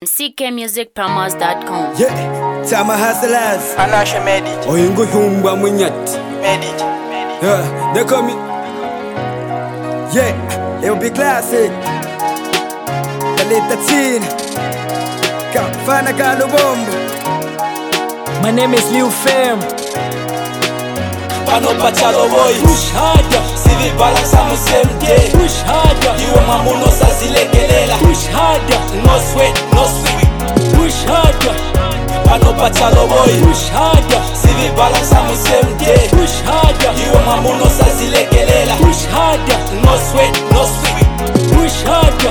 ckmusicpromos.com. Yeah, Tama Hustlers. Anasha made it. Oyingo Humba Munyat. Made it. Yeah, they call me. Yeah, it'll be classic. The late teen. Kafana Galubombo. My name is Liu Fam. Pano Pachalo boy. Push harder. Civi balance on the same day. Push harder. You mamuno sazilekelela. Push harder. No sweat, no sweat. Push harder. Pano Pachalo boy. Push harder. Civi balance on the same day. Push harder. You mamuno sazilekelela. Push harder. No sweat, no sweat. Push harder.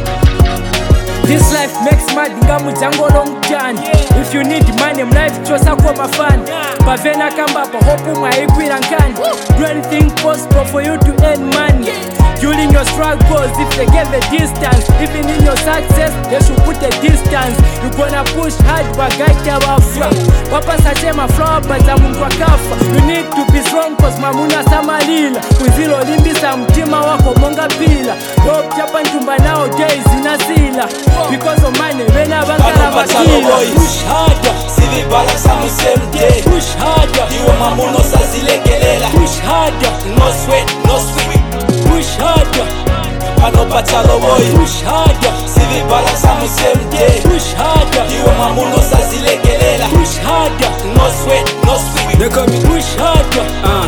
This life makes mad ngamu jango long time. If you need money, life chosa kwa mafan. Pavena kamba pa hopu maikwira nkani. Do anything possible for you to earn money. During your struggles, if they get the distance, even in your success, they should put a distance. You gonna push hard, bagaita wafra. Papa sache maflower, but mungu wakafa. You need to be strong, cause mamuna samalila. Kuzilo limbisa mtima wako monga pila. Dope chapa ntumba nowadays inasila. Because of money, when I Pano Pachalo boy. push harder. Civi balance on the same day. Push harder. You mamuno sazilekelela. Push harder. No sweat, no sweat. Push harder. Pano Pachalo boy. Push harder. Civi balance on the same day. Push harder. You mamuno sazilekelela. Push harder. No sweat, no sweat. They call me. Push harder.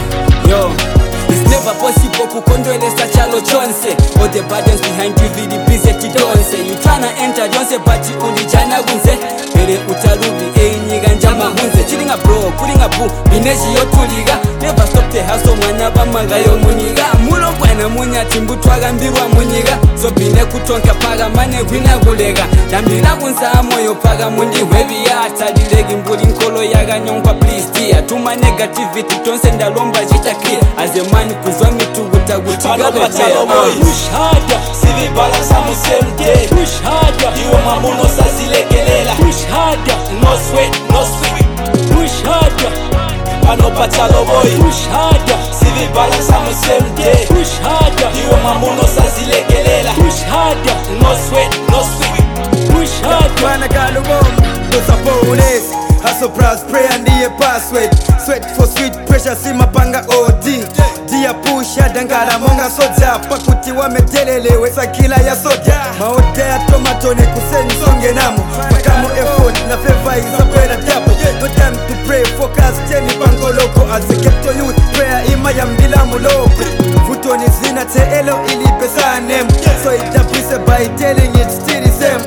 Yo. It's never possible kukondwelesa chalo chonse. All the burdens behind you really busy tidonse. You tryna enter Jonse but you only jana gunze. Pere utalubi nyiga njama hunze. Chilling a bro, putting a boo. Bineji yotuliga. Never stop the hustle mwana bamanga yo muniga. Mulo bwana munya timbutwaga mbirwa munyiga. So bine kutonka paga mane gwina gulega. Dambila kunsa moyo paga mundi webi ya. Tadilegi mbuli nkolo yaga nyongwa please dear. Tuma negativity tonse ndalomba jita clear. As a man kuzwa mitu Pano Pachalo boy. Push harder. Civi balance on the same day. Push harder. You mamuno sazilekelela. Push harder. No sweat, no sweat. Push harder. Pano Pachalo boy. Push harder. Civi balance on the same day. Push harder. You mamuno sazilekelela. Push harder. No sweat, no sweat. Push harder. Kafana Galubombo. Those are police. Hustle, press, pray and the password. Sweat for sweet pressure, see mapanga OD. Dia pusha dangara monga soja. Pakuti wametelelewe sakila ya soja. Maote ya tomato ni kuseni songe namo. Pakamo effort na favor is a better double. No time to pray, focus cheni pango loko. As a keto youth, prayer ima ya mbila muloko. Futo ni zina te elo ili pesa name. So it appears by telling it still the same.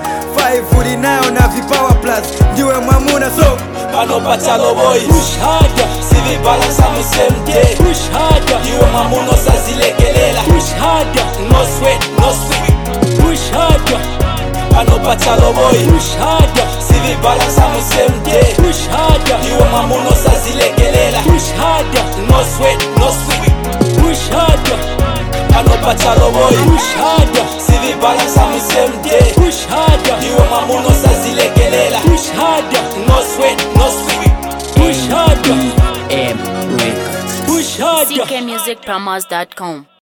549 na vipower plus. Ndiwe mwamuna so. Pano Pachalo boy. Push harder. Civi balance on the same day. Push harder. You mamuno sazilekelela. Push harder. No sweat, no sweat. Push harder. Pano Pachalo boy. Push harder. Civi balance on the same day. Push harder. You mamuno sazilekelela. Push harder. No sweat, no sweat. Push harder. Pano Pachalo boy. Push harder. Civi balance on the same day. Push harder. You mamuno sazilekelela. Push harder. No sweat, no sweat. Push harder. M Records. Push harder. ckmusicpromos.com.